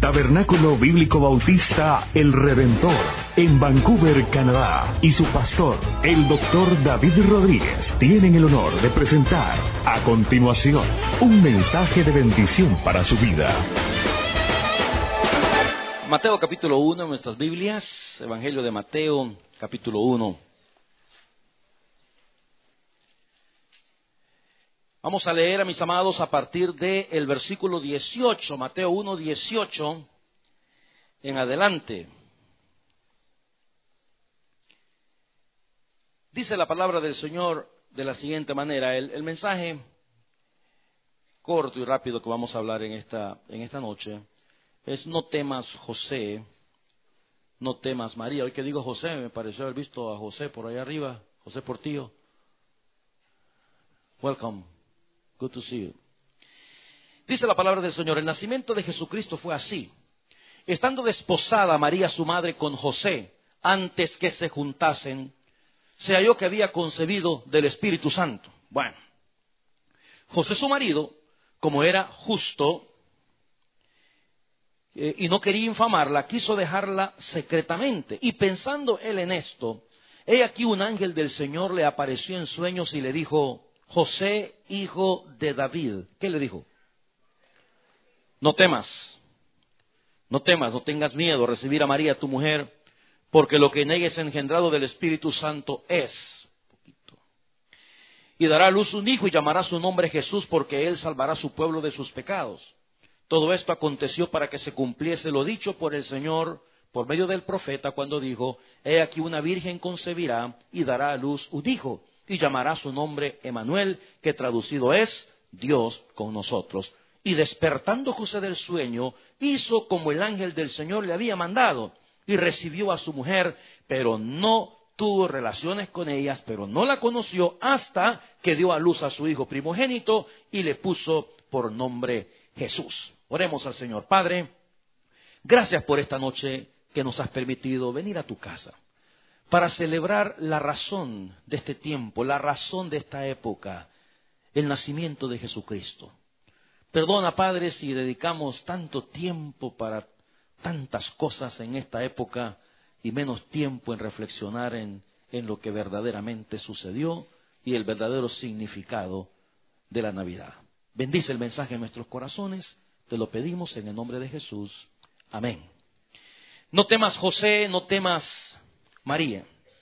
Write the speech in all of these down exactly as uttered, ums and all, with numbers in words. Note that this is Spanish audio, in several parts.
Tabernáculo Bíblico Bautista El Redentor, en Vancouver, Canadá, y su pastor, el doctor David Rodríguez, tienen el honor de presentar a continuación un mensaje de bendición para su vida. Mateo capítulo uno en nuestras Biblias, Evangelio de Mateo capítulo uno. Vamos a leer, a mis amados, a partir del versículo dieciocho, Mateo uno, dieciocho, en adelante. Dice la palabra del Señor de la siguiente manera. El, el mensaje corto y rápido que vamos a hablar en esta, en esta noche es: no temas, José, no temas, María. Hoy que digo José, me pareció haber visto a José por allá arriba, José Portillo. Welcome. Good to see you. Dice la palabra del Señor: el nacimiento de Jesucristo fue así. Estando desposada María su madre con José, antes que se juntasen, se halló que había concebido del Espíritu Santo. Bueno, José su marido, como era justo eh, y no quería infamarla, quiso dejarla secretamente. Y pensando él en esto, he aquí un ángel del Señor le apareció en sueños y le dijo: José, hijo de David. ¿Qué le dijo? No temas, no temas, no tengas miedo a recibir a María tu mujer, porque lo que en ella es engendrado del Espíritu Santo es. Y dará a luz un hijo y llamará su nombre Jesús, porque él salvará a su pueblo de sus pecados. Todo esto aconteció para que se cumpliese lo dicho por el Señor por medio del profeta, cuando dijo: he aquí una virgen concebirá y dará a luz un hijo, y llamará su nombre Emanuel, que traducido es Dios con nosotros. Y despertando José del sueño, hizo como el ángel del Señor le había mandado, y recibió a su mujer, pero no tuvo relaciones con ellas, pero no la conoció hasta que dio a luz a su hijo primogénito, y le puso por nombre Jesús. Oremos al Señor. Padre, gracias por esta noche que nos has permitido venir a tu casa para celebrar la razón de este tiempo, la razón de esta época, el nacimiento de Jesucristo. Perdona, Padre, si dedicamos tanto tiempo para tantas cosas en esta época y menos tiempo en reflexionar en, en lo que verdaderamente sucedió y el verdadero significado de la Navidad. Bendice el mensaje en nuestros corazones, te lo pedimos en el nombre de Jesús. Amén. No temas, José, no temas, María.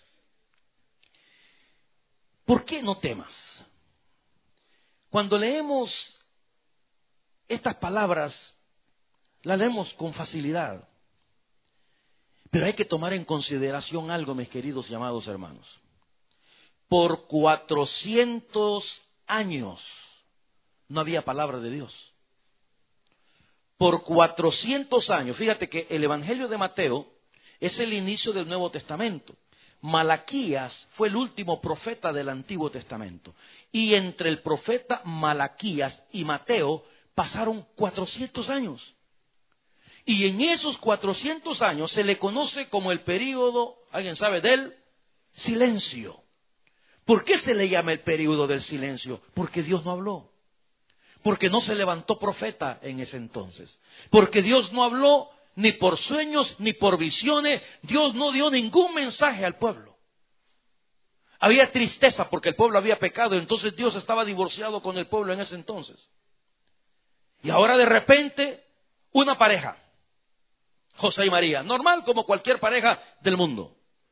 ¿Por qué no temas? Cuando leemos estas palabras, las leemos con facilidad. Pero hay que tomar en consideración algo, mis queridos y amados hermanos. Por cuatrocientos años no había palabra de Dios. Por cuatrocientos años, fíjate que el Evangelio de Mateo es el inicio del Nuevo Testamento. Malaquías fue el último profeta del Antiguo Testamento. Y entre el profeta Malaquías y Mateo pasaron cuatrocientos años. Y en esos cuatrocientos años se le conoce como el período, ¿alguien sabe?, del silencio. ¿Por qué se le llama el período del silencio? Porque Dios no habló. Porque no se levantó profeta en ese entonces. Porque Dios no habló ni por sueños, ni por visiones. Dios no dio ningún mensaje al pueblo. Había tristeza porque el pueblo había pecado, entonces Dios estaba divorciado con el pueblo en ese entonces. Y ahora de repente, una pareja, José y María, normal como cualquier pareja del mundo.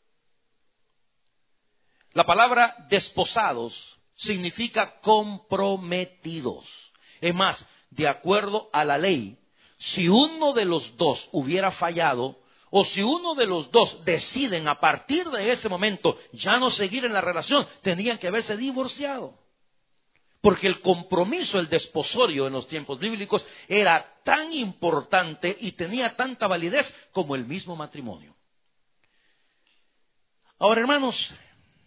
La palabra desposados significa comprometidos. Es más, de acuerdo a la ley, si uno de los dos hubiera fallado, o si uno de los dos deciden a partir de ese momento ya no seguir en la relación, tendrían que haberse divorciado. Porque el compromiso, el desposorio en los tiempos bíblicos era tan importante y tenía tanta validez como el mismo matrimonio. Ahora, hermanos,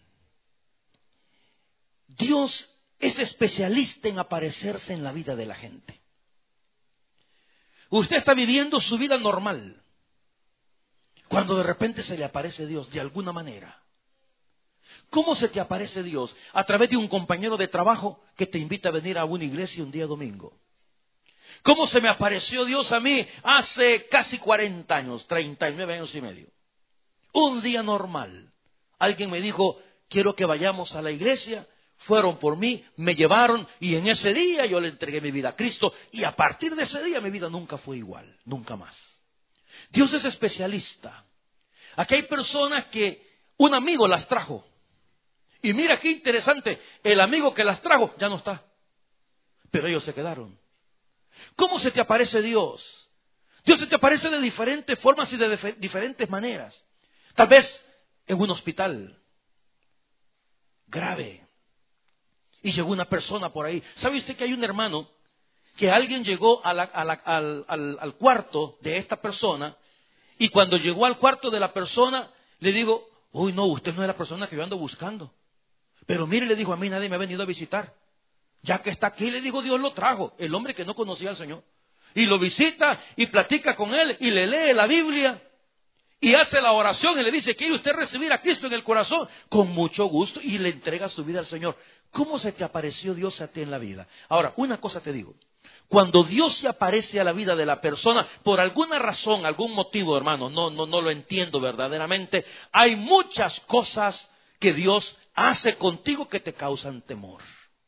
Dios es especialista en aparecerse en la vida de la gente. Usted está viviendo su vida normal, cuando de repente se le aparece Dios de alguna manera. ¿Cómo se te aparece Dios? A través de un compañero de trabajo que te invita a venir a una iglesia un día domingo. ¿Cómo se me apareció Dios a mí hace casi cuarenta años, treinta y nueve años y medio? Un día normal. Alguien me dijo, quiero que vayamos a la iglesia. Fueron por mí, me llevaron y en ese día yo le entregué mi vida a Cristo. Y a partir de ese día mi vida nunca fue igual, nunca más. Dios es especialista. Aquí hay personas que un amigo las trajo. Y mira qué interesante, el amigo que las trajo ya no está. Pero ellos se quedaron. ¿Cómo se te aparece Dios? Dios se te aparece de diferentes formas y de dif- diferentes maneras. Tal vez en un hospital grave. Y llegó una persona por ahí. ¿Sabe usted que hay un hermano que alguien llegó a la, a la, al, al, al cuarto de esta persona? Y cuando llegó al cuarto de la persona, le digo, uy, no, usted no es la persona que yo ando buscando. Pero mire, le dijo, a mí nadie me ha venido a visitar. Ya que está aquí, le dijo, Dios lo trajo. El hombre que no conocía al Señor. Y lo visita y platica con él y le lee la Biblia. Y hace la oración y le dice, ¿quiere usted recibir a Cristo en el corazón? Con mucho gusto, y le entrega su vida al Señor. ¿Cómo se te apareció Dios a ti en la vida? Ahora, una cosa te digo. Cuando Dios se aparece a la vida de la persona, por alguna razón, algún motivo, hermano, no, no, no lo entiendo verdaderamente, hay muchas cosas que Dios hace contigo que te causan temor.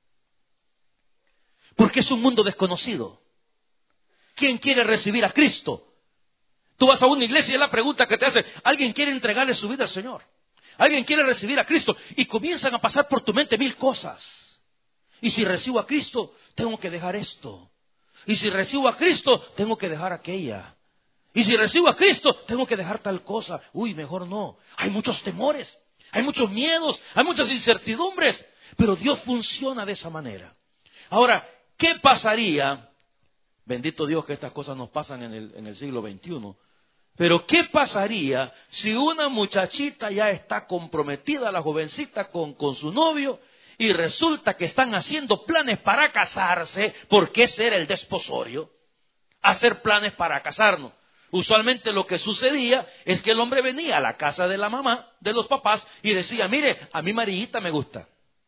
Porque es un mundo desconocido. ¿Quién quiere recibir a Cristo? Tú vas a una iglesia y es la pregunta que te hace, ¿alguien quiere entregarle su vida al Señor? ¿Alguien quiere recibir a Cristo? Y comienzan a pasar por tu mente mil cosas. Y si recibo a Cristo, tengo que dejar esto. Y si recibo a Cristo, tengo que dejar aquella. Y si recibo a Cristo, tengo que dejar tal cosa. Uy, mejor no. Hay muchos temores, hay muchos miedos, hay muchas incertidumbres. Pero Dios funciona de esa manera. Ahora, ¿qué pasaría? Bendito Dios que estas cosas nos pasan en el, en el siglo veintiuno. Pero ¿qué pasaría si una muchachita ya está comprometida, la jovencita, con, con su novio, y resulta que están haciendo planes para casarse, porque ese era el desposorio, hacer planes para casarnos? Usualmente lo que sucedía es que el hombre venía a la casa de la mamá, de los papás, y decía, mire, a mí Marillita me gusta.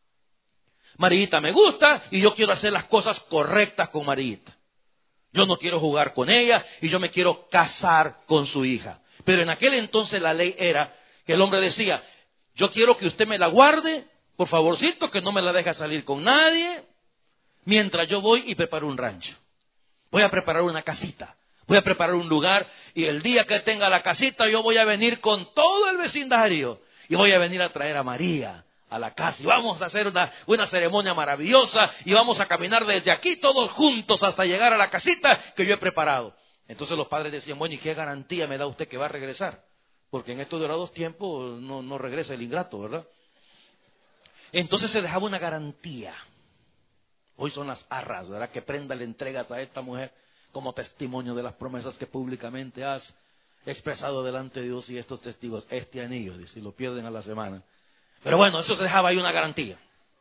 Marillita me gusta y yo quiero hacer las cosas correctas con Marillita. Yo no quiero jugar con ella y yo me quiero casar con su hija. Pero en aquel entonces la ley era que el hombre decía, yo quiero que usted me la guarde, por favorcito, que no me la deje salir con nadie, mientras yo voy y preparo un rancho. Voy a preparar una casita, voy a preparar un lugar y el día que tenga la casita yo voy a venir con todo el vecindario y voy a venir a traer a María a la casa y vamos a hacer una, una ceremonia maravillosa y vamos a caminar desde aquí todos juntos hasta llegar a la casita que yo he preparado. Entonces los padres decían, bueno, ¿y qué garantía me da usted que va a regresar? Porque en estos dorados tiempos no, no regresa el ingrato, ¿verdad? Entonces se dejaba una garantía. Hoy son las arras, ¿verdad? Que prenda le entregas a esta mujer como testimonio de las promesas que públicamente has expresado delante de Dios y estos testigos, este anillo, dice, y lo pierden a la semana. Pero bueno, eso se dejaba ahí una garantía.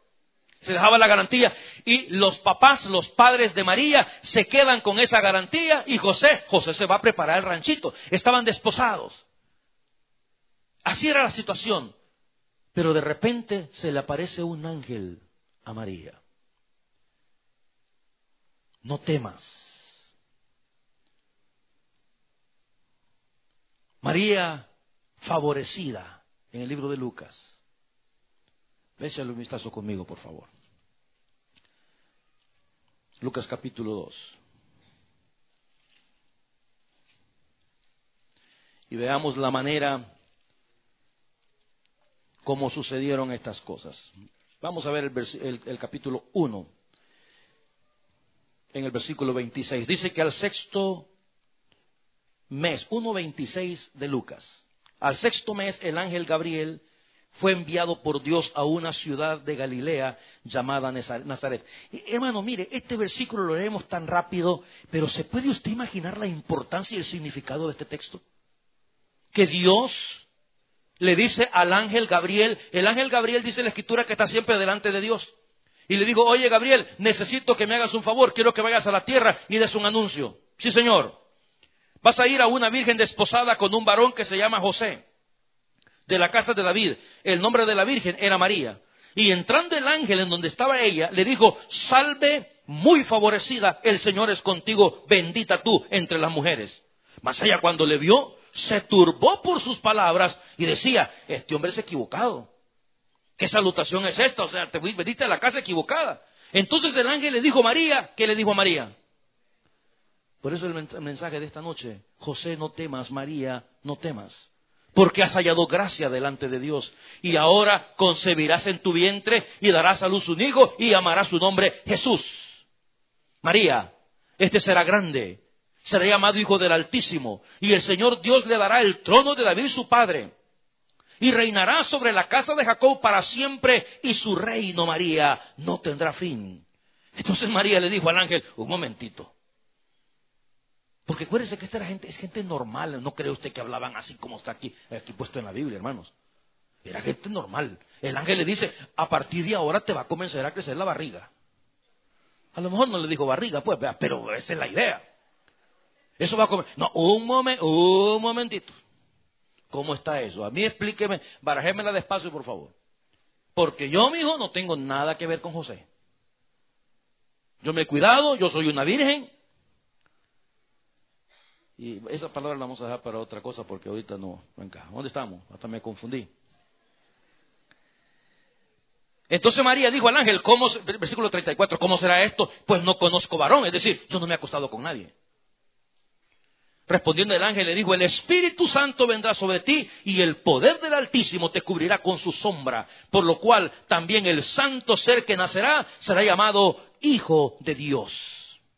Se dejaba la garantía y los papás, los padres de María se quedan con esa garantía y José, José se va a preparar el ranchito. Estaban desposados. Así era la situación. Pero de repente se le aparece un ángel a María. No temas. María favorecida en el libro de Lucas. Échale un vistazo conmigo, por favor. Lucas capítulo dos. Y veamos la manera como sucedieron estas cosas. Vamos a ver el, vers- el, el capítulo uno. En el versículo veintiséis. Dice que al sexto mes, uno veintiséis de Lucas. Al sexto mes el ángel Gabriel fue enviado por Dios a una ciudad de Galilea llamada Nazaret. Y, hermano, mire, este versículo lo leemos tan rápido, pero ¿se puede usted imaginar la importancia y el significado de este texto? Que Dios le dice al ángel Gabriel, el ángel Gabriel dice en la escritura que está siempre delante de Dios. Y le digo, oye Gabriel, necesito que me hagas un favor, quiero que vayas a la tierra y des un anuncio. Sí, señor. Vas a ir a una virgen desposada con un varón que se llama José, de la casa de David. El nombre de la virgen era María. Y entrando el ángel en donde estaba ella, le dijo, salve muy favorecida, el Señor es contigo, bendita tú entre las mujeres. Mas ella cuando le vio, se turbó por sus palabras y decía, este hombre es equivocado. ¿Qué salutación es esta? O sea, te veniste a la casa equivocada. Entonces el ángel le dijo a María, ¿qué le dijo a María? Por eso el mensaje de esta noche, José, no temas, María, no temas. Porque has hallado gracia delante de Dios. Y ahora concebirás en tu vientre y darás a luz un hijo y llamarás su nombre Jesús. María, este será grande, será llamado Hijo del Altísimo. Y el Señor Dios le dará el trono de David su padre. Y reinará sobre la casa de Jacob para siempre. Y su reino, María, no tendrá fin. Entonces María le dijo al ángel, un momentito. Porque acuérdense que esta era gente, es gente normal. No cree usted que hablaban así como está aquí, aquí puesto en la Biblia, hermanos. Era gente normal. El ángel le dice, a partir de ahora te va a comenzar a crecer la barriga. A lo mejor no le dijo barriga, pues, pero esa es la idea. Eso va a comer. No, un momento, un momentito. ¿Cómo está eso? A mí explíqueme, barajémela despacio, por favor. Porque yo, mi hijo, no tengo nada que ver con José. Yo me he cuidado, yo soy una virgen. Y esa palabra la vamos a dejar para otra cosa porque ahorita no, no encaja. ¿Dónde estamos? Hasta me confundí. Entonces María dijo al ángel, ¿cómo, versículo treinta y cuatro, ¿cómo será esto? Pues no conozco varón, es decir, yo no me he acostado con nadie. Respondiendo el ángel le dijo, el Espíritu Santo vendrá sobre ti y el poder del Altísimo te cubrirá con su sombra, por lo cual también el santo ser que nacerá será llamado Hijo de Dios.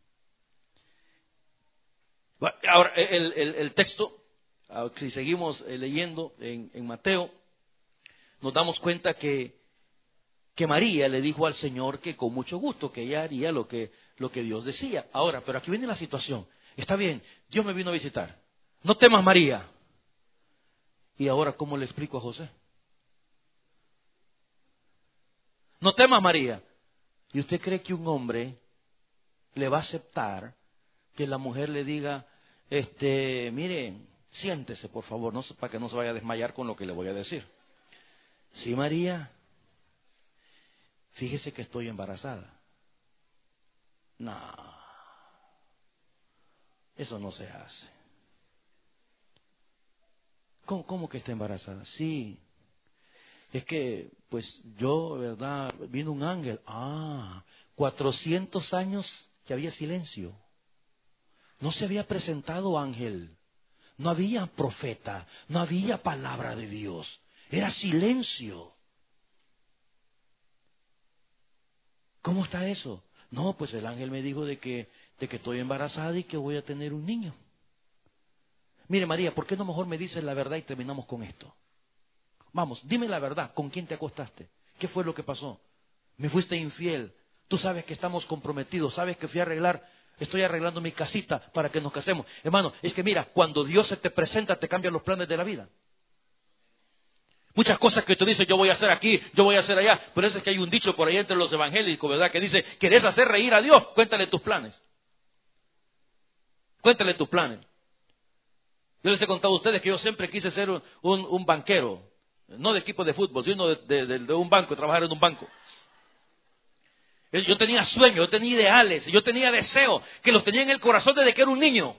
Ahora, el, el, el texto, si seguimos leyendo en, en Mateo, nos damos cuenta que, que María le dijo al Señor que con mucho gusto, que ella haría lo que, lo que Dios decía. Ahora, pero aquí viene la situación. Está bien, Dios me vino a visitar. No temas, María. ¿Y ahora cómo le explico a José? No temas, María. ¿Y usted cree que un hombre le va a aceptar que la mujer le diga, este, mire, siéntese por favor, no, para que no se vaya a desmayar con lo que le voy a decir? Sí, María, fíjese que estoy embarazada. No, eso no se hace. ¿Cómo, cómo que está embarazada? Sí, es que, pues yo, ¿verdad? Vino un ángel. Ah, cuatrocientos años que había silencio. No se había presentado ángel, no había profeta, no había palabra de Dios, era silencio. ¿Cómo está eso? No, pues el ángel me dijo de que, de que estoy embarazada y que voy a tener un niño. Mire, María, ¿por qué no mejor me dices la verdad y terminamos con esto? Vamos, dime la verdad, ¿con quién te acostaste? ¿Qué fue lo que pasó? ¿Me fuiste infiel? Tú sabes que estamos comprometidos, sabes que fui a arreglar... Estoy arreglando mi casita para que nos casemos. Hermano, es que mira, cuando Dios se te presenta, te cambian los planes de la vida. Muchas cosas que tú dices, yo voy a hacer aquí, yo voy a hacer allá. Por eso es que hay un dicho por ahí entre los evangélicos, ¿verdad? Que dice, ¿querés hacer reír a Dios? Cuéntale tus planes. Cuéntale tus planes. Yo les he contado a ustedes que yo siempre quise ser un, un, un banquero. No de equipo de fútbol, sino de, de, de, de un banco, trabajar en un banco. Yo tenía sueños, yo tenía ideales, yo tenía deseos, que los tenía en el corazón desde que era un niño.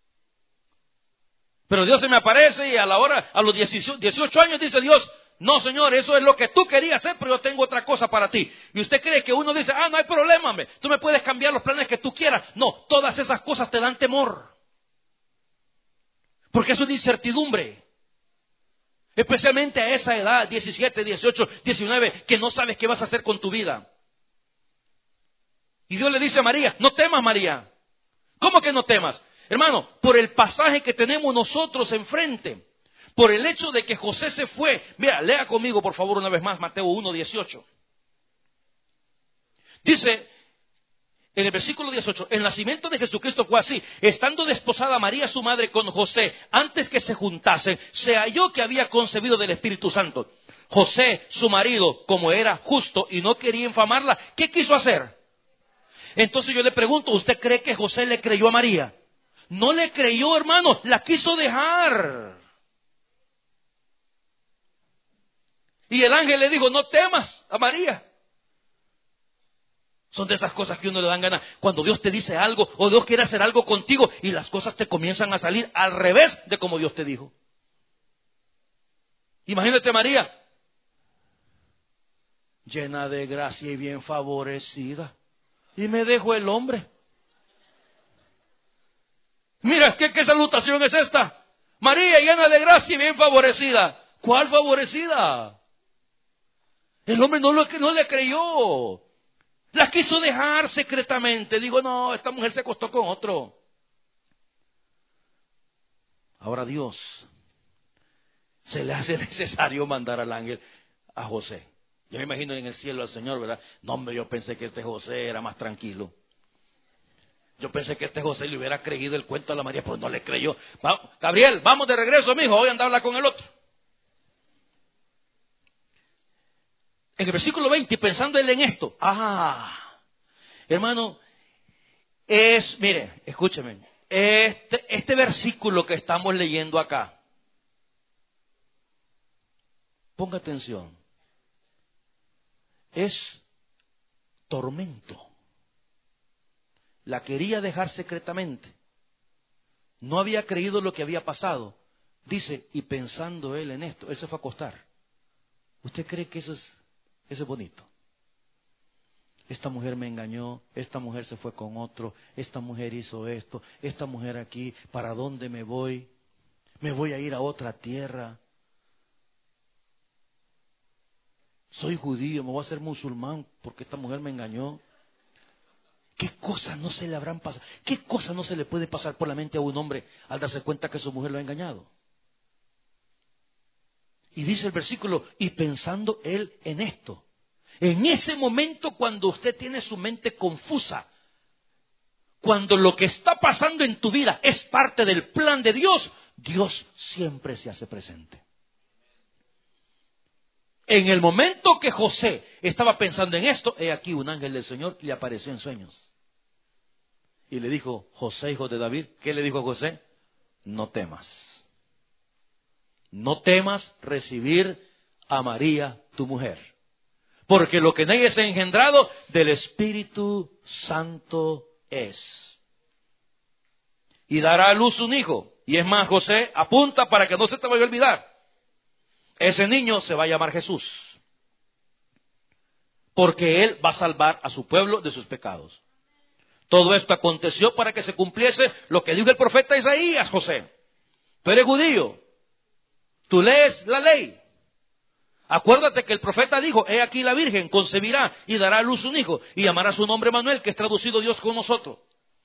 Pero Dios se me aparece y a la hora, a los dieciocho años dice Dios, no Señor, eso es lo que tú querías hacer, pero yo tengo otra cosa para ti. Y usted cree que uno dice, ah, no hay problema, hombre, tú me puedes cambiar los planes que tú quieras. No, todas esas cosas te dan temor. Porque es una incertidumbre. Especialmente a esa edad, diecisiete, dieciocho, diecinueve, que no sabes qué vas a hacer con tu vida. Y Dios le dice a María, no temas, María. ¿Cómo que no temas? Hermano, por el pasaje que tenemos nosotros enfrente, por el hecho de que José se fue. Mira, lea conmigo por favor una vez más Mateo uno, dieciocho. Dice en el versículo dieciocho, el nacimiento de Jesucristo fue así. Estando desposada María su madre con José, antes que se juntasen, se halló que había concebido del Espíritu Santo. José, su marido, como era justo y no quería infamarla, ¿qué quiso hacer? Entonces yo le pregunto, ¿usted cree que José le creyó a María? No le creyó, hermano, la quiso dejar. Y el ángel le dijo, no temas a María. Son de esas cosas que uno le dan ganas. Cuando Dios te dice algo o Dios quiere hacer algo contigo y las cosas te comienzan a salir al revés de como Dios te dijo. Imagínate María, llena de gracia y bien favorecida. Y me dejó el hombre. Mira, ¿qué, qué salutación es esta? María, llena de gracia y bien favorecida. ¿Cuál favorecida? El hombre no, lo, no le creyó. La quiso dejar secretamente. Digo, no, esta mujer se acostó con otro. Ahora Dios se le hace necesario mandar al ángel a José. Yo me imagino en el cielo al Señor, ¿verdad? No, hombre, yo pensé que este José era más tranquilo. Yo pensé que este José le hubiera creído el cuento a la María, pero no le creyó. Va, Gabriel, vamos de regreso, mijo, hoy anda a hablar con el otro. En el versículo veinte, pensando él en esto, ah, hermano, es, mire, escúcheme, este, este versículo que estamos leyendo acá, ponga atención, es tormento. La quería dejar secretamente. No había creído lo que había pasado. Dice, y pensando él en esto, él se fue a acostar. ¿Usted cree que eso es, eso es bonito? Esta mujer me engañó, esta mujer se fue con otro, esta mujer hizo esto, esta mujer aquí, ¿para dónde me voy? Me voy a ir a otra tierra. Soy judío, me voy a hacer musulmán porque esta mujer me engañó. ¿Qué cosas no se le habrán pasado? ¿Qué cosas no se le puede pasar por la mente a un hombre al darse cuenta que su mujer lo ha engañado? Y dice el versículo, y pensando él en esto. En ese momento cuando usted tiene su mente confusa, cuando lo que está pasando en tu vida es parte del plan de Dios, Dios siempre se hace presente. En el momento que José estaba pensando en esto, he aquí un ángel del Señor le apareció en sueños. Y le dijo, José, hijo de David, ¿qué le dijo a José? No temas. No temas recibir a María, tu mujer. Porque lo que en ella es engendrado del Espíritu Santo es. Y dará a luz un hijo. Y es más, José, apunta para que no se te vaya a olvidar. Ese niño se va a llamar Jesús. Porque él va a salvar a su pueblo de sus pecados. Todo esto aconteció para que se cumpliese lo que dijo el profeta Isaías, José. Tú eres judío. Tú lees la ley. Acuérdate que el profeta dijo, he aquí la Virgen concebirá y dará a luz un hijo y llamará su nombre Manuel, que es traducido Dios con nosotros.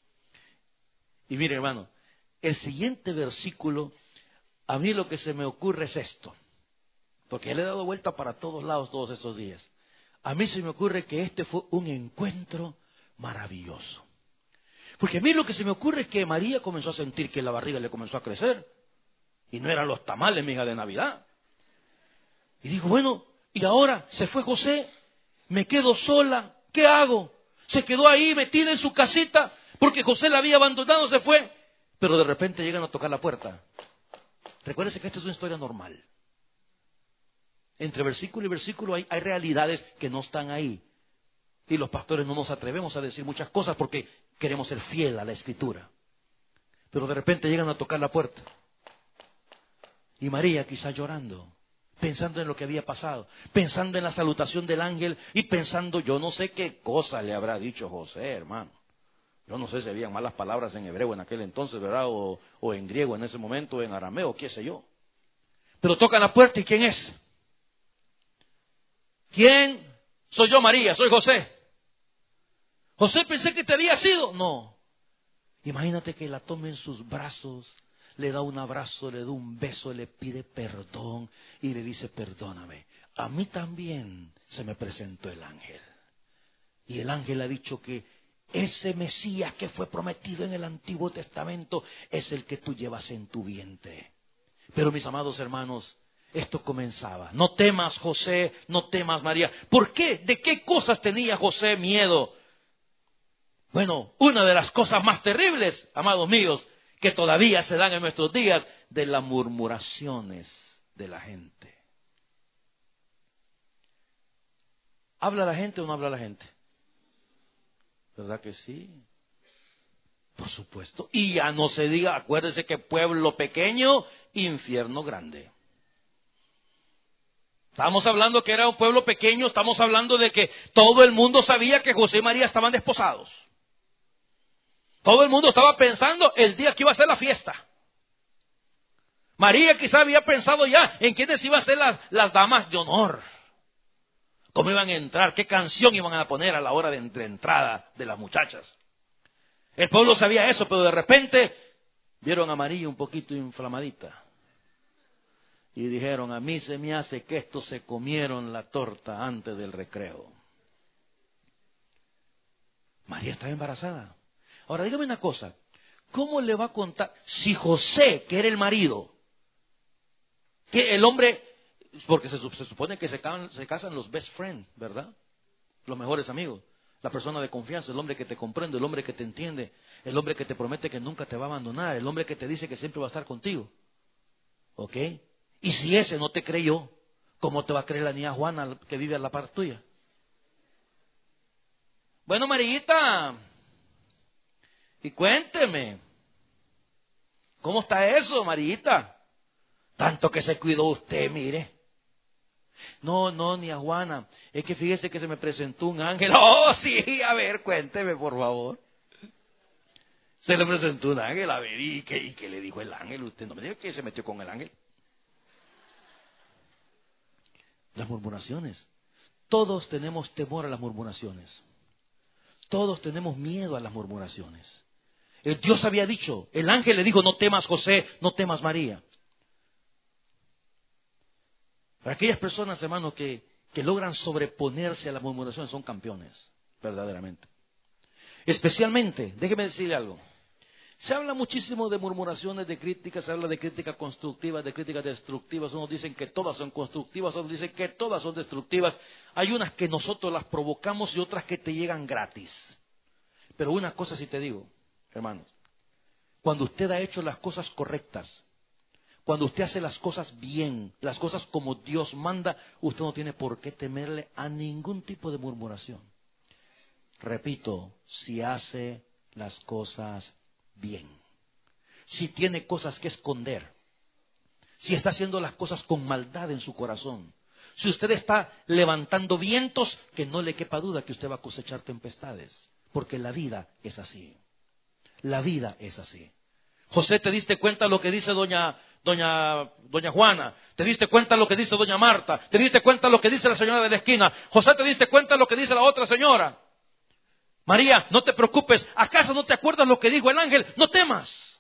Y mire, hermano, el siguiente versículo, a mí lo que se me ocurre es esto. Porque le he dado vuelta para todos lados todos estos días. A mí se me ocurre que este fue un encuentro maravilloso. Porque a mí lo que se me ocurre es que María comenzó a sentir que la barriga le comenzó a crecer. Y no eran los tamales, mija, de Navidad. Y dijo, bueno, y ahora se fue José, me quedo sola, ¿qué hago? Se quedó ahí metida en su casita, porque José la había abandonado, se fue. Pero de repente llegan a tocar la puerta. Recuérdese que esta es una historia normal. Entre versículo y versículo hay, hay realidades que no están ahí. Y los pastores no nos atrevemos a decir muchas cosas porque queremos ser fiel a la Escritura. Pero de repente llegan a tocar la puerta. Y María quizá llorando, pensando en lo que había pasado, pensando en la salutación del ángel y pensando, yo no sé qué cosa le habrá dicho José, hermano. Yo no sé si habían malas palabras en hebreo en aquel entonces, ¿verdad? O, o en griego en ese momento, o en arameo, qué sé yo. Pero tocan la puerta y ¿quién es? ¿Quién? Soy yo, María, soy José. José, pensé que te había sido. No. Imagínate que la tome en sus brazos, le da un abrazo, le da un beso, le pide perdón y le dice, perdóname. A mí también se me presentó el ángel. Y el ángel ha dicho que ese Mesías que fue prometido en el Antiguo Testamento es el que tú llevas en tu vientre. Pero mis amados hermanos, esto comenzaba. No temas, José, no temas, María. ¿Por qué? ¿De qué cosas tenía José miedo? Bueno, una de las cosas más terribles, amados míos, que todavía se dan en nuestros días, de las murmuraciones de la gente. ¿Habla la gente o no habla la gente? ¿Verdad que sí? Por supuesto. Y ya no se diga, acuérdese que pueblo pequeño, infierno grande. Estamos hablando que era un pueblo pequeño, estamos hablando de que todo el mundo sabía que José y María estaban desposados. Todo el mundo estaba pensando el día que iba a ser la fiesta. María quizá había pensado ya en quiénes iban a ser las, las damas de honor. Cómo iban a entrar, qué canción iban a poner a la hora de, de entrada de las muchachas. El pueblo sabía eso, pero de repente vieron a María un poquito inflamadita. Y dijeron, a mí se me hace que estos se comieron la torta antes del recreo. María estaba embarazada. Ahora dígame una cosa, ¿cómo le va a contar si José, que era el marido, que el hombre, porque se, se supone que se casan, se casan los best friends, ¿verdad? Los mejores amigos, la persona de confianza, el hombre que te comprende, el hombre que te entiende, el hombre que te promete que nunca te va a abandonar, el hombre que te dice que siempre va a estar contigo. ¿Ok? Y si ese no te creyó, ¿cómo te va a creer la niña Juana que vive a la par tuya? Bueno, Marillita, y cuénteme, ¿cómo está eso, Marillita? Tanto que se cuidó usted, mire. No, no, ni a Juana. Es que fíjese que se me presentó un ángel. Oh, sí, a ver, cuénteme, por favor. Se le presentó un ángel, a ver, ¿y qué, y qué le dijo el ángel? Usted no me diga que se metió con el ángel. Las murmuraciones. Todos tenemos temor a las murmuraciones. Todos tenemos miedo a las murmuraciones. El Dios había dicho, el ángel le dijo, no temas José, no temas María. Para aquellas personas, hermanos, que, que logran sobreponerse a las murmuraciones, son campeones, verdaderamente. Especialmente, déjeme decirle algo. Se habla muchísimo de murmuraciones, de críticas, se habla de críticas constructivas, de críticas destructivas. Unos dicen que todas son constructivas, otros dicen que todas son destructivas. Hay unas que nosotros las provocamos y otras que te llegan gratis. Pero una cosa sí te digo, hermanos. Cuando usted ha hecho las cosas correctas, cuando usted hace las cosas bien, las cosas como Dios manda, usted no tiene por qué temerle a ningún tipo de murmuración. Repito, si hace las cosas bien, si tiene cosas que esconder, si está haciendo las cosas con maldad en su corazón, si usted está levantando vientos, que no le quepa duda que usted va a cosechar tempestades, porque la vida es así. La vida es así. José, ¿te diste cuenta lo que dice doña, doña, doña Juana? ¿Te diste cuenta lo que dice doña Marta? ¿Te diste cuenta lo que dice la señora de la esquina? José, ¿te diste cuenta lo que dice la otra señora? María, no te preocupes. ¿Acaso no te acuerdas lo que dijo el ángel? No temas.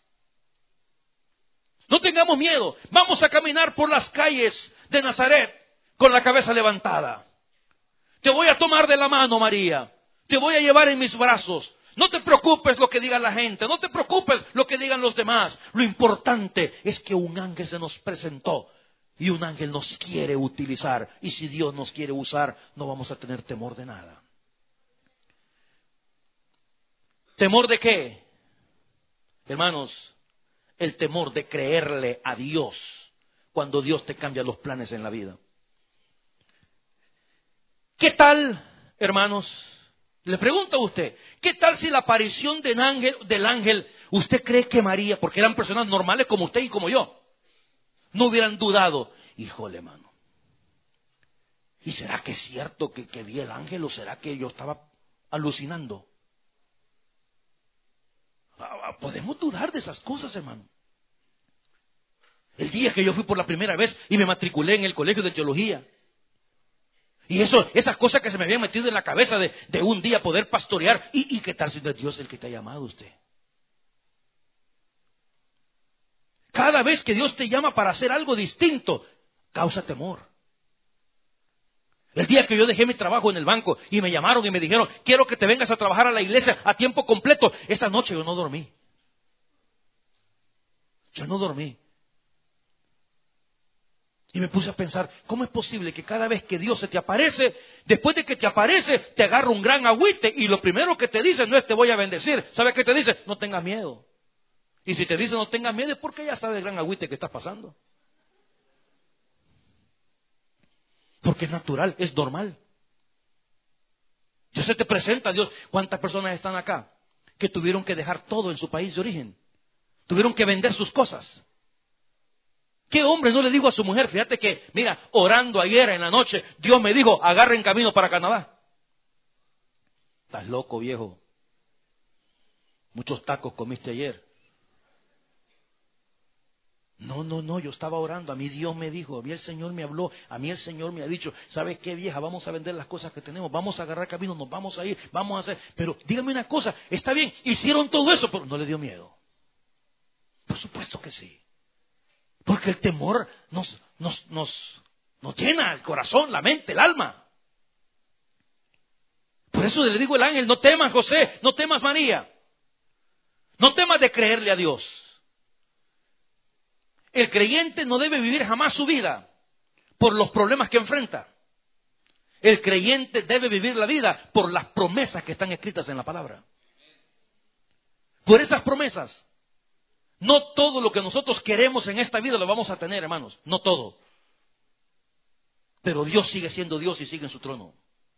No tengamos miedo. Vamos a caminar por las calles de Nazaret con la cabeza levantada. Te voy a tomar de la mano, María. Te voy a llevar en mis brazos. No te preocupes lo que diga la gente, no te preocupes lo que digan los demás. Lo importante es que un ángel se nos presentó y un ángel nos quiere utilizar. Y si Dios nos quiere usar, no vamos a tener temor de nada. ¿Temor de qué? Hermanos, el temor de creerle a Dios cuando Dios te cambia los planes en la vida. ¿Qué tal, hermanos? Le pregunto a usted, ¿qué tal si la aparición del ángel, del ángel, usted cree que María, porque eran personas normales como usted y como yo, no hubieran dudado? Híjole, hermano, ¿y será que es cierto que, que vi el ángel o será que yo estaba alucinando? Podemos dudar de esas cosas, hermano. El día que yo fui por la primera vez y me matriculé en el colegio de teología, y eso, esas cosas que se me habían metido en la cabeza de, de un día poder pastorear. ¿Y, y qué tal si no es Dios el que te ha llamado a usted? Cada vez que Dios te llama para hacer algo distinto, causa temor. El día que yo dejé mi trabajo en el banco y me llamaron y me dijeron, quiero que te vengas a trabajar a la iglesia a tiempo completo. Esa noche yo no dormí. Yo no dormí. Y me puse a pensar, ¿cómo es posible que cada vez que Dios se te aparece, después de que te aparece, te agarra un gran agüite y lo primero que te dice no es te voy a bendecir? ¿Sabe qué te dice? No tengas miedo. Y si te dice no tengas miedo es porque ya sabe el gran agüite que estás pasando. Porque es natural, es normal. Dios se te presenta, Dios. ¿Cuántas personas están acá que tuvieron que dejar todo en su país de origen? Tuvieron que vender sus cosas. ¿Qué hombre no le dijo a su mujer? Fíjate que, mira, orando ayer en la noche, Dios me dijo, agarren camino para Canadá. Estás loco, viejo. Muchos tacos comiste ayer. No, no, no, yo estaba orando, a mí Dios me dijo, a mí el Señor me habló, a mí el Señor me ha dicho, ¿sabes qué, vieja? Vamos a vender las cosas que tenemos, vamos a agarrar camino, nos vamos a ir, vamos a hacer. Pero dígame una cosa, está bien, hicieron todo eso, pero no le dio miedo. Por supuesto que sí. Porque el temor nos, nos, nos, nos llena el corazón, la mente, el alma. Por eso le digo al ángel, no temas, José, no temas, María. No temas de creerle a Dios. El creyente no debe vivir jamás su vida por los problemas que enfrenta. El creyente debe vivir la vida por las promesas que están escritas en la palabra. Por esas promesas. No todo lo que nosotros queremos en esta vida lo vamos a tener, hermanos. No todo. Pero Dios sigue siendo Dios y sigue en su trono.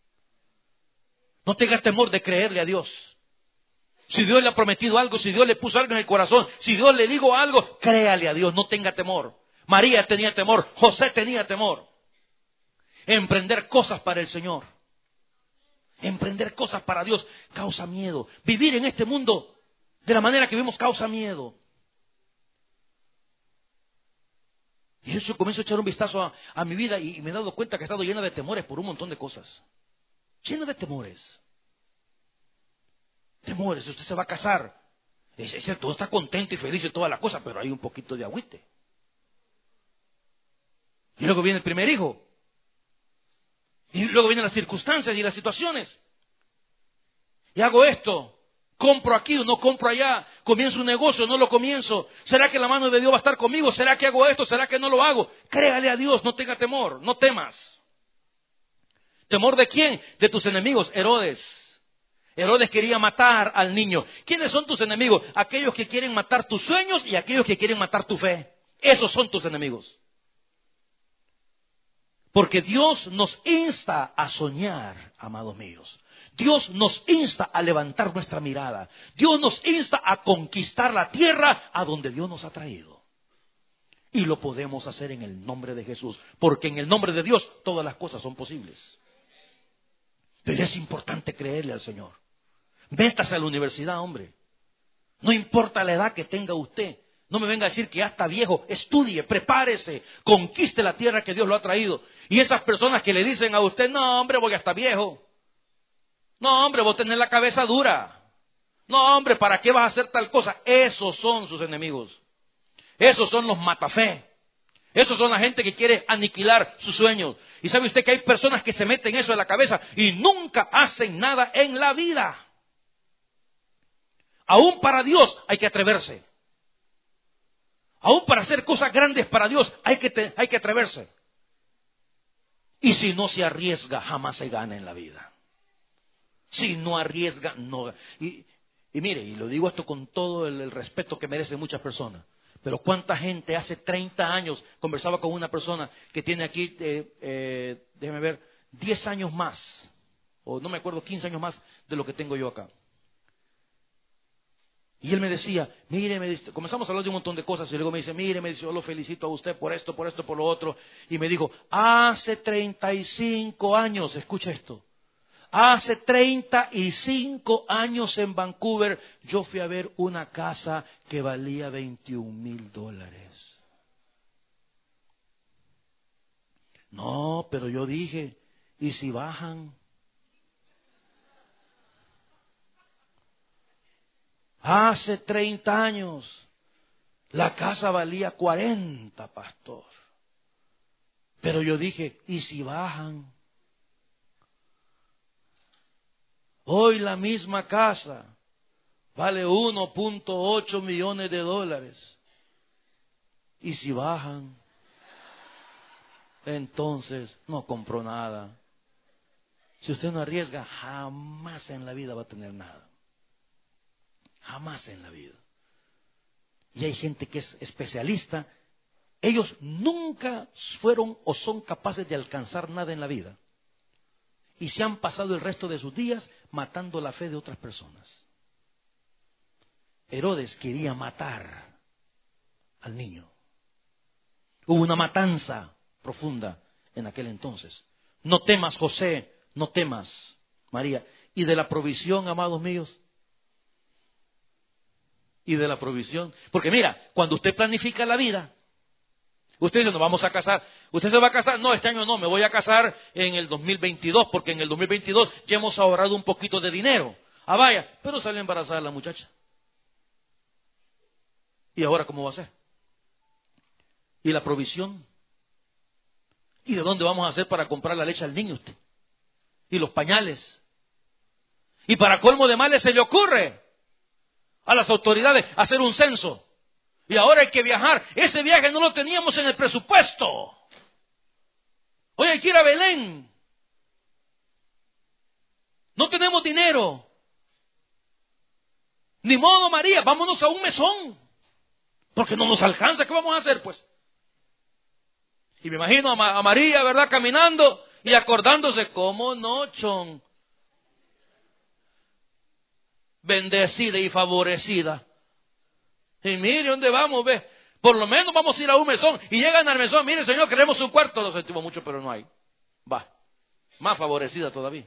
No tenga temor de creerle a Dios. Si Dios le ha prometido algo, si Dios le puso algo en el corazón, si Dios le dijo algo, créale a Dios, no tenga temor. María tenía temor, José tenía temor. Emprender cosas para el Señor. Emprender cosas para Dios causa miedo. Vivir en este mundo de la manera que vivimos causa miedo. Y eso comienzo a echar un vistazo a, a mi vida y, y me he dado cuenta que he estado llena de temores por un montón de cosas. Llena de temores. Temores, usted se va a casar. Es, es cierto, está contento y feliz y toda la cosa, pero hay un poquito de agüite. Y luego viene el primer hijo. Y luego vienen las circunstancias y las situaciones. Y hago esto. Compro aquí o no compro allá. Comienzo un negocio o no lo comienzo. ¿Será que la mano de Dios va a estar conmigo? ¿Será que hago esto? ¿Será que no lo hago? Créale a Dios, no tenga temor, no temas. ¿Temor de quién? De tus enemigos, Herodes. Herodes quería matar al niño. ¿Quiénes son tus enemigos? Aquellos que quieren matar tus sueños y aquellos que quieren matar tu fe. Esos son tus enemigos. Porque Dios nos insta a soñar, amados míos. Dios nos insta a levantar nuestra mirada. Dios nos insta a conquistar la tierra a donde Dios nos ha traído. Y lo podemos hacer en el nombre de Jesús. Porque en el nombre de Dios todas las cosas son posibles. Pero es importante creerle al Señor. Métase a la universidad, hombre. No importa la edad que tenga usted. No me venga a decir que ya está viejo. Estudie, prepárese, conquiste la tierra que Dios lo ha traído. Y esas personas que le dicen a usted, no, hombre, voy a estar viejo. No, hombre, voy a tener la cabeza dura. No, hombre, ¿para qué vas a hacer tal cosa? Esos son sus enemigos. Esos son los matafé. Esos son la gente que quiere aniquilar sus sueños. Y sabe usted que hay personas que se meten eso en la cabeza y nunca hacen nada en la vida. Aún para Dios hay que atreverse. Aún para hacer cosas grandes para Dios hay que, te, hay que atreverse. Y si no se arriesga, jamás se gana en la vida. Si no arriesga, no. Y, y mire, y lo digo esto con todo el, el respeto que merecen muchas personas. Pero cuánta gente hace treinta años, conversaba con una persona que tiene aquí, eh, eh, déjeme ver, diez años más, o no me acuerdo, quince años más de lo que tengo yo acá. Y él me decía, mire, me dice, comenzamos a hablar de un montón de cosas y luego me dice, mire, me dice, yo lo felicito a usted por esto, por esto, por lo otro. Y me dijo, hace treinta y cinco años, escucha esto, hace treinta y cinco años en Vancouver yo fui a ver una casa que valía veintiún mil dólares. No, pero yo dije, ¿y si bajan? Hace treinta años la casa valía cuarenta, pastor. Pero yo dije, ¿y si bajan? Hoy la misma casa vale uno punto ocho millones de dólares. ¿Y si bajan? Entonces no compró nada. Si usted no arriesga, jamás en la vida va a tener nada. Jamás en la vida. Y hay gente que es especialista. Ellos nunca fueron o son capaces de alcanzar nada en la vida. y se han pasado el resto de sus días matando la fe de otras personas. Herodes quería matar al niño. Hubo una matanza profunda en aquel entonces. No temas, José, no temas, María. Y de la provisión, amados míos, y de la provisión. Porque mira, cuando usted planifica la vida, usted dice, nos vamos a casar. ¿Usted se va a casar? No, este año no, me voy a casar en el dos mil veintidós, porque en el dos mil veintidós ya hemos ahorrado un poquito de dinero. Ah, vaya, pero sale embarazada la muchacha. ¿Y ahora cómo va a ser? ¿Y la provisión? ¿Y de dónde vamos a hacer para comprar la leche al niño usted? ¿Y los pañales? Y para colmo de males se le ocurre a las autoridades hacer un censo. Y ahora hay que viajar. Ese viaje no lo teníamos en el presupuesto. Hoy hay que ir a Belén. No tenemos dinero. Ni modo, María, vámonos a un mesón. Porque no nos alcanza. ¿Qué vamos a hacer, pues? Y me imagino a, Ma- a María, ¿verdad? Caminando y acordándose, ¿cómo no, chon? Bendecida y favorecida. Y mire, ¿dónde vamos? Ve, por lo menos vamos a ir a un mesón. Y llegan al mesón, mire, señor, queremos un cuarto. Lo sentimos mucho, pero no hay. Va, más favorecida todavía.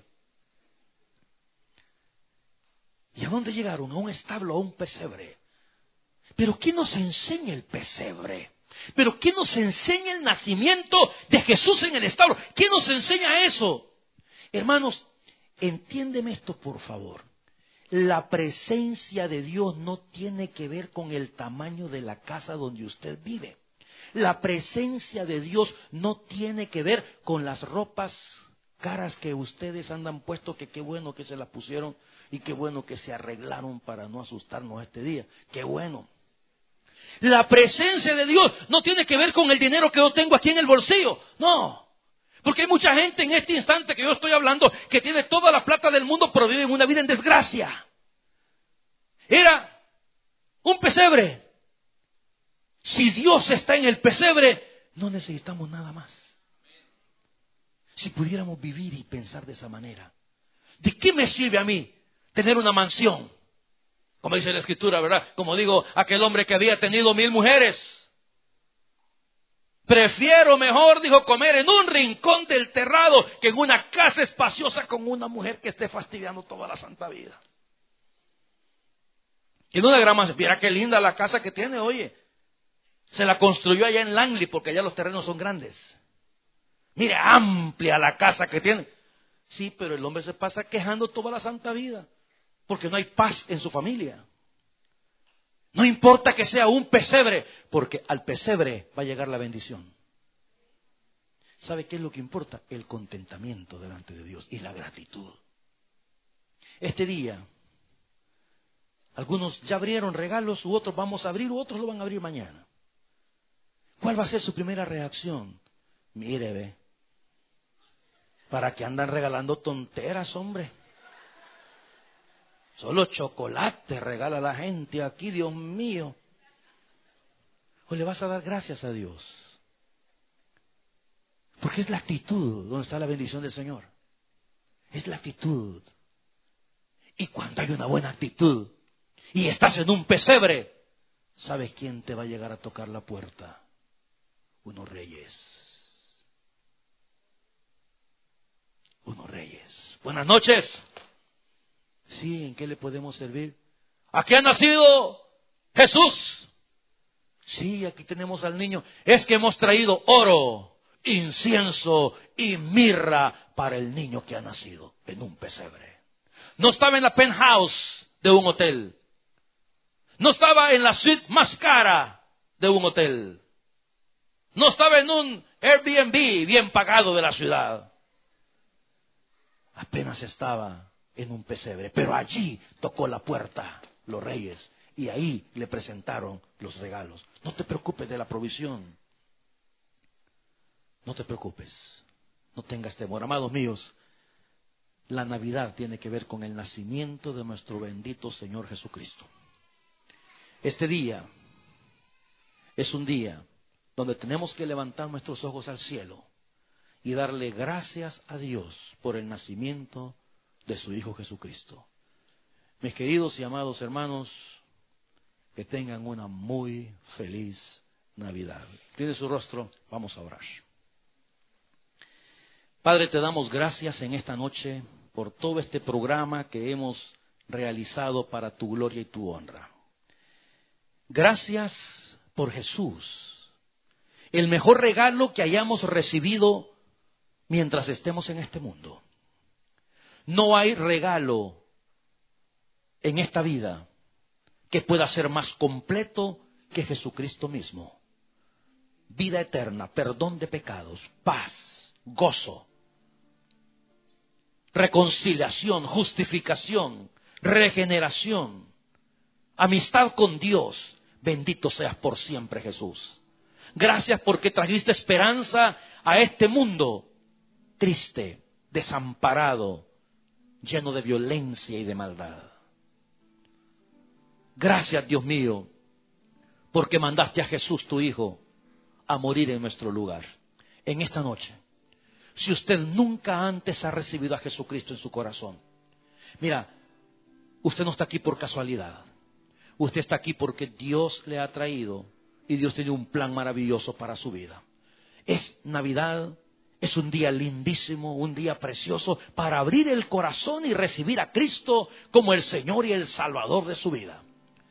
¿Y a dónde llegaron? A un establo, a un pesebre. ¿Pero qué nos enseña el pesebre? ¿Pero qué nos enseña el nacimiento de Jesús en el establo? ¿Qué nos enseña eso? Hermanos, entiéndeme esto, por favor. La presencia de Dios no tiene que ver con el tamaño de la casa donde usted vive. La presencia de Dios no tiene que ver con las ropas caras que ustedes andan puestos, que qué bueno que se las pusieron y qué bueno que se arreglaron para no asustarnos este día. Qué bueno. La presencia de Dios no tiene que ver con el dinero que yo tengo aquí en el bolsillo. No. Porque hay mucha gente en este instante que yo estoy hablando que tiene toda la plata del mundo, pero vive una vida en desgracia. Era un pesebre. Si Dios está en el pesebre, no necesitamos nada más. Si pudiéramos vivir y pensar de esa manera, ¿de qué me sirve a mí tener una mansión? Como dice la Escritura, ¿verdad? Como digo, aquel hombre que había tenido mil mujeres. Prefiero mejor, dijo, comer en un rincón del terrado que en una casa espaciosa con una mujer que esté fastidiando toda la santa vida. Tiene una gran mansión. Mira qué linda la casa que tiene, oye. Se la construyó allá en Langley porque allá los terrenos son grandes. Mire, amplia la casa que tiene. Sí, pero el hombre se pasa quejando toda la santa vida porque no hay paz en su familia. No importa que sea un pesebre, porque al pesebre va a llegar la bendición. ¿Sabe qué es lo que importa? El contentamiento delante de Dios y la gratitud. Este día, algunos ya abrieron regalos, u otros vamos a abrir, u otros lo van a abrir mañana. ¿Cuál va a ser su primera reacción? Mire, ve, ¿para qué andan regalando tonteras, hombre? Solo chocolate regala la gente aquí, Dios mío. O le vas a dar gracias a Dios. Porque es la actitud donde está la bendición del Señor. Es la actitud. Y cuando hay una buena actitud y estás en un pesebre, ¿sabes quién te va a llegar a tocar la puerta? Unos reyes. Unos reyes. Buenas noches. Sí, ¿en qué le podemos servir? ¿Aquí ha nacido Jesús? Sí, aquí tenemos al niño. Es que hemos traído oro, incienso y mirra para el niño que ha nacido en un pesebre. No estaba en la penthouse de un hotel. No estaba en la suite más cara de un hotel. No estaba en un Airbnb bien pagado de la ciudad. Apenas estaba en un pesebre, pero allí tocó la puerta los reyes y ahí le presentaron los regalos. No te preocupes de la provisión. No te preocupes. No tengas temor. Amados míos, la Navidad tiene que ver con el nacimiento de nuestro bendito Señor Jesucristo. Este día es un día donde tenemos que levantar nuestros ojos al cielo y darle gracias a Dios por el nacimiento de su Hijo Jesucristo. Mis queridos y amados hermanos, que tengan una muy feliz Navidad. Tiene su rostro, vamos a orar. Padre, te damos gracias en esta noche por todo este programa que hemos realizado para tu gloria y tu honra. Gracias por Jesús, el mejor regalo que hayamos recibido mientras estemos en este mundo. No hay regalo en esta vida que pueda ser más completo que Jesucristo mismo. Vida eterna, perdón de pecados, paz, gozo, reconciliación, justificación, regeneración, amistad con Dios. Bendito seas por siempre, Jesús. Gracias porque trajiste esperanza a este mundo triste, desamparado, lleno de violencia y de maldad. Gracias, Dios mío, porque mandaste a Jesús, tu Hijo, a morir en nuestro lugar. En esta noche, si usted nunca antes ha recibido a Jesucristo en su corazón, mira, usted no está aquí por casualidad. Usted está aquí porque Dios le ha traído y Dios tiene un plan maravilloso para su vida. Es Navidad, es un día lindísimo, un día precioso para abrir el corazón y recibir a Cristo como el Señor y el Salvador de su vida.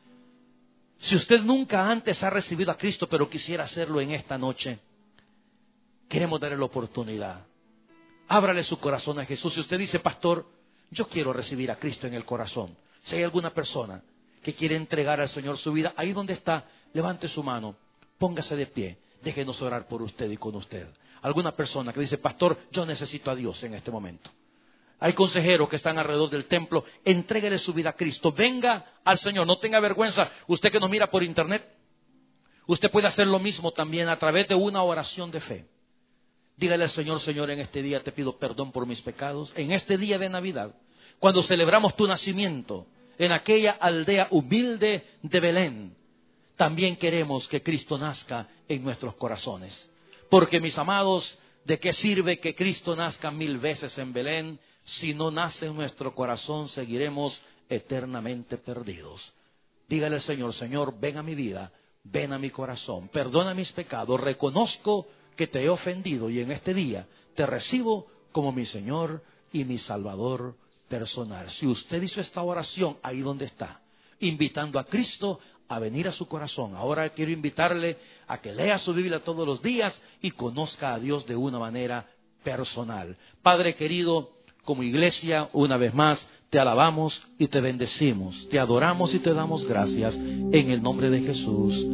Si usted nunca antes ha recibido a Cristo, pero quisiera hacerlo en esta noche, queremos darle la oportunidad. Ábrale su corazón a Jesús. Si usted dice, pastor, yo quiero recibir a Cristo en el corazón. Si hay alguna persona que quiere entregar al Señor su vida, ahí donde está, levante su mano, póngase de pie, déjenos orar por usted y con usted. Alguna persona que dice, pastor, yo necesito a Dios en este momento. Hay consejeros que están alrededor del templo, entréguele su vida a Cristo, venga al Señor, no tenga vergüenza. Usted que nos mira por internet, usted puede hacer lo mismo también a través de una oración de fe. Dígale al Señor, Señor, en este día te pido perdón por mis pecados. En este día de Navidad, cuando celebramos tu nacimiento, en aquella aldea humilde de Belén, también queremos que Cristo nazca en nuestros corazones. Porque, mis amados, ¿de qué sirve que Cristo nazca mil veces en Belén? Si no nace en nuestro corazón, seguiremos eternamente perdidos. Dígale al Señor, Señor, ven a mi vida, ven a mi corazón, perdona mis pecados, reconozco que te he ofendido y en este día te recibo como mi Señor y mi Salvador personal. Si usted hizo esta oración ahí donde está, invitando a Cristo a venir a su corazón, ahora quiero invitarle a que lea su Biblia todos los días y conozca a Dios de una manera personal. Padre querido, como iglesia, una vez más, te alabamos y te bendecimos, te adoramos y te damos gracias en el nombre de Jesús.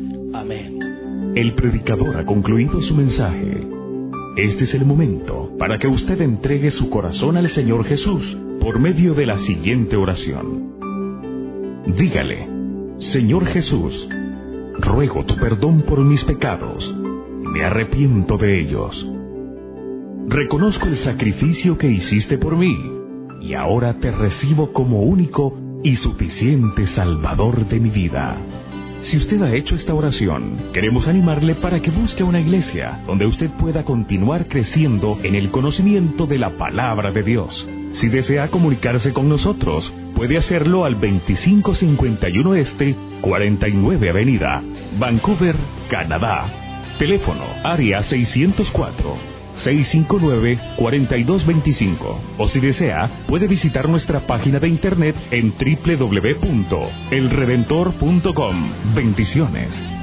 Amén. El predicador ha concluido su mensaje. Este es el momento para que usted entregue su corazón al Señor Jesús por medio de la siguiente oración. Dígale, Señor Jesús, ruego tu perdón por mis pecados, me arrepiento de ellos. Reconozco el sacrificio que hiciste por mí y ahora te recibo como único y suficiente Salvador de mi vida. Si usted ha hecho esta oración, queremos animarle para que busque una iglesia donde usted pueda continuar creciendo en el conocimiento de la palabra de Dios. Si desea comunicarse con nosotros, puede hacerlo al veinticinco cincuenta y uno Este, cuarenta y nueve Avenida, Vancouver, Canadá. Teléfono, área seiscientos cuatro, seiscientos cincuenta y nueve, cuarenta y dos veinticinco. O si desea, puede visitar nuestra página de internet en doble u doble u doble u punto el redentor punto com. Bendiciones.